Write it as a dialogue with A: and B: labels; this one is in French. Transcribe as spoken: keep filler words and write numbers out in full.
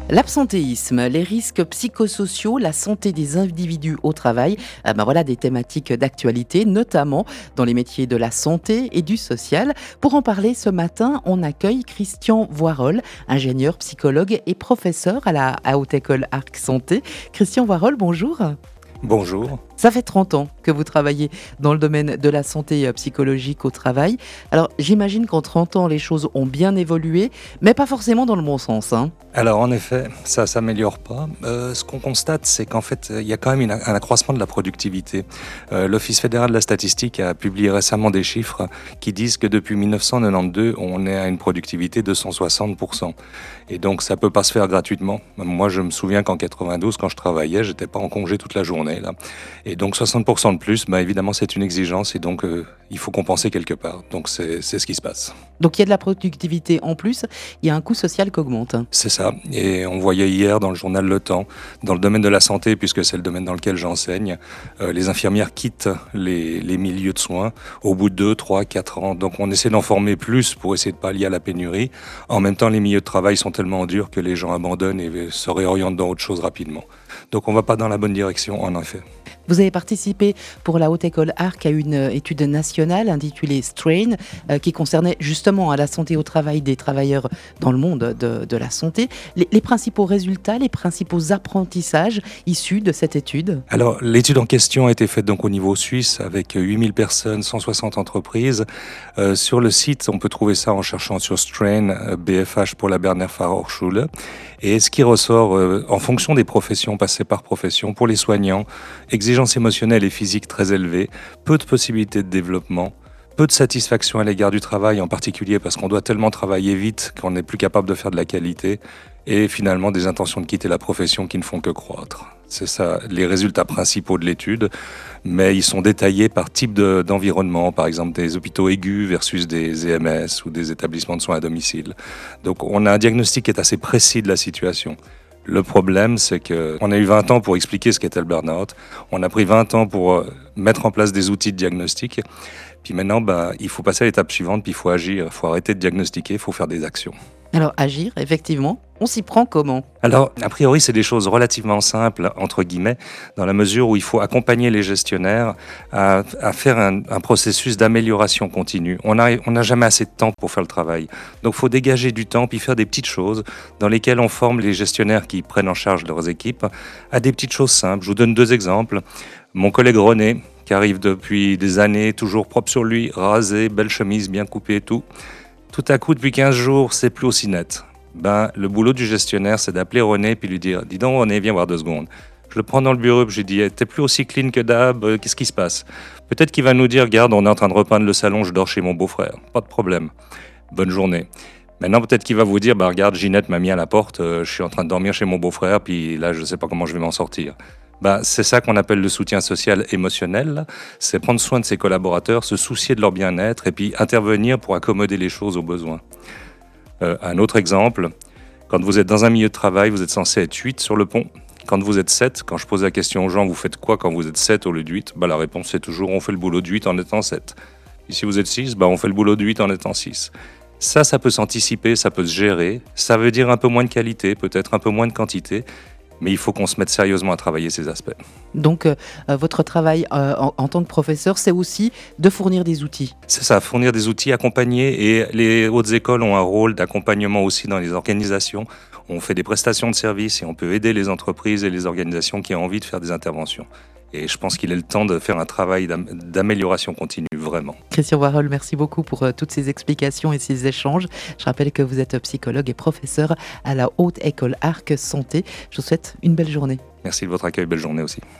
A: L'absentéisme, les risques psychosociaux, la santé des individus au travail, euh, ben voilà des thématiques d'actualité, notamment dans les métiers de la santé et du social. Pour en parler ce matin, on accueille Christian Voirol, ingénieur, psychologue et professeur à la à Haute École Arc Santé. Christian Voirol, bonjour.
B: Bonjour.
A: Ça fait trente ans que vous travaillez dans le domaine de la santé psychologique au travail. Alors j'imagine qu'en trente ans, les choses ont bien évolué, mais pas forcément dans le bon sens, hein.
B: Alors en effet, ça ne s'améliore pas. Euh, ce qu'on constate, c'est qu'en fait, il y a quand même une, un accroissement de la productivité. Euh, L'Office fédéral de la statistique a publié récemment des chiffres qui disent que depuis mille neuf cent quatre-vingt-douze, on est à une productivité de cent soixante pour cent. Et donc ça ne peut pas se faire gratuitement. Moi, je me souviens qu'en quatre-vingt-douze, quand je travaillais, j'étais pas en congé toute la journée, là. Et donc soixante pour cent de plus, bah, évidemment, c'est une exigence et donc euh, il faut compenser quelque part. Donc c'est ce qui se passe.
A: Donc il y a de la productivité en plus, il y a un coût social qui augmente.
B: C'est ça. Et on voyait hier dans le journal Le Temps, dans le domaine de la santé, puisque c'est le domaine dans lequel j'enseigne, euh, les infirmières quittent les, les milieux de soins au bout de deux, trois, quatre ans. Donc on essaie d'en former plus pour essayer de pallier à la pénurie. En même temps, les milieux de travail sont tellement durs que les gens abandonnent et se réorientent dans autre chose rapidement. Donc on ne va pas dans la bonne direction, en effet.
A: Vous avez participé pour la Haute École Arc à une étude nationale intitulée Strain, euh, qui concernait justement à la santé au travail des travailleurs dans le monde de, de la santé. Les, les principaux résultats, les principaux apprentissages issus de cette étude?
B: Alors, l'étude en question a été faite donc au niveau suisse avec huit mille personnes, cent soixante entreprises. Euh, sur le site, on peut trouver ça en cherchant sur Strain, euh, B F H pour la Berner Fachhochschule. Et ce qui ressort, euh, en fonction des professions, passées par profession, pour les soignants, exigences émotionnelles et physiques très élevées, peu de possibilités de développement, peu de satisfaction à l'égard du travail, en particulier parce qu'on doit tellement travailler vite qu'on n'est plus capable de faire de la qualité, et finalement des intentions de quitter la profession qui ne font que croître. C'est ça les résultats principaux de l'étude, mais ils sont détaillés par type de, d'environnement, par exemple des hôpitaux aigus versus des E M S ou des établissements de soins à domicile. Donc on a un diagnostic qui est assez précis de la situation. Le problème, c'est qu'on a eu vingt ans pour expliquer ce qu'était le burn-out. On a pris vingt ans pour mettre en place des outils de diagnostic. Puis maintenant, bah, il faut passer à l'étape suivante, puis il faut agir. Il faut arrêter de diagnostiquer, il faut faire des actions.
A: Alors agir, effectivement, on s'y prend comment?
B: Alors, a priori, c'est des choses relativement simples, entre guillemets, dans la mesure où il faut accompagner les gestionnaires à, à faire un, un processus d'amélioration continue. On n'a on n'a jamais assez de temps pour faire le travail. Donc, il faut dégager du temps, puis faire des petites choses dans lesquelles on forme les gestionnaires qui prennent en charge leurs équipes à des petites choses simples. Je vous donne deux exemples. Mon collègue René, qui arrive depuis des années, toujours propre sur lui, rasé, belle chemise, bien coupée et tout. Tout à coup, depuis quinze jours, c'est plus aussi net. Ben, le boulot du gestionnaire, c'est d'appeler René puis lui dire « Dis donc René, viens voir deux secondes ». Je le prends dans le bureau et je lui dis hey, « T'es plus aussi clean que d'hab, euh, qu'est-ce qui se passe ?» Peut-être qu'il va nous dire « Regarde, on est en train de repeindre le salon, je dors chez mon beau-frère. » Pas de problème. Bonne journée. Maintenant, peut-être qu'il va vous dire bah, « Regarde, Ginette m'a mis à la porte, euh, je suis en train de dormir chez mon beau-frère, puis là, je ne sais pas comment je vais m'en sortir. » Ben, c'est ça qu'on appelle le soutien social émotionnel, c'est prendre soin de ses collaborateurs, se soucier de leur bien-être et puis intervenir pour accommoder les choses aux besoins. Euh, un autre exemple, quand vous êtes dans un milieu de travail, vous êtes censé être huit sur le pont. Quand vous êtes sept, quand je pose la question aux gens, vous faites quoi quand vous êtes sept au lieu de huit? Ben, la réponse c'est toujours on fait le boulot de huit en étant sept. Et si vous êtes six, ben, on fait le boulot de huit en étant six. Ça, ça peut s'anticiper, ça peut se gérer, ça veut dire un peu moins de qualité, peut-être un peu moins de quantité, mais il faut qu'on se mette sérieusement à travailler ces aspects.
A: Donc, euh, votre travail euh, en, en tant que professeur, c'est aussi de fournir des outils.
B: C'est ça, fournir des outils, accompagner, et les hautes écoles ont un rôle d'accompagnement aussi dans les organisations. On fait des prestations de services et on peut aider les entreprises et les organisations qui ont envie de faire des interventions. Et je pense qu'il est le temps de faire un travail d'amélioration continue, vraiment.
A: Christian Voirol, merci beaucoup pour euh, toutes ces explications et ces échanges. Je rappelle que vous êtes psychologue et professeur à la Haute École Arc Santé. Je vous souhaite une belle journée.
B: Merci de votre accueil, belle journée aussi.